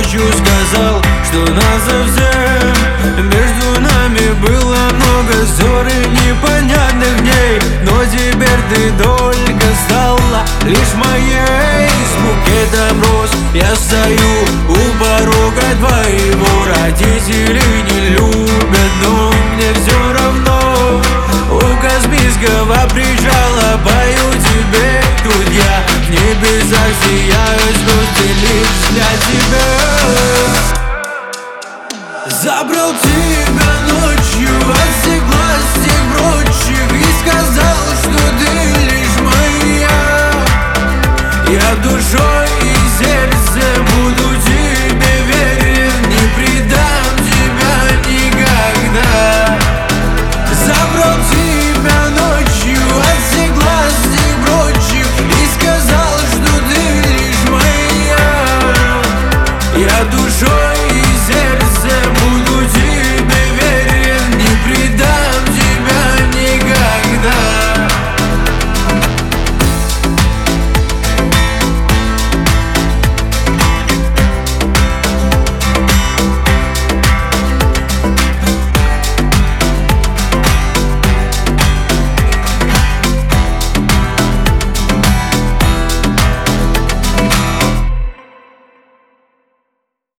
ночью сказал, что нас совсем. Между нами было много ссор и непонятных дней, но теперь ты только стала лишь моей. С букетом роз я стою у порога твоего. Родители не любят, но мне все равно. У космического причала пою тебе. Тут я в небесах сияю, звезды лишь для тебя. Забрал тебя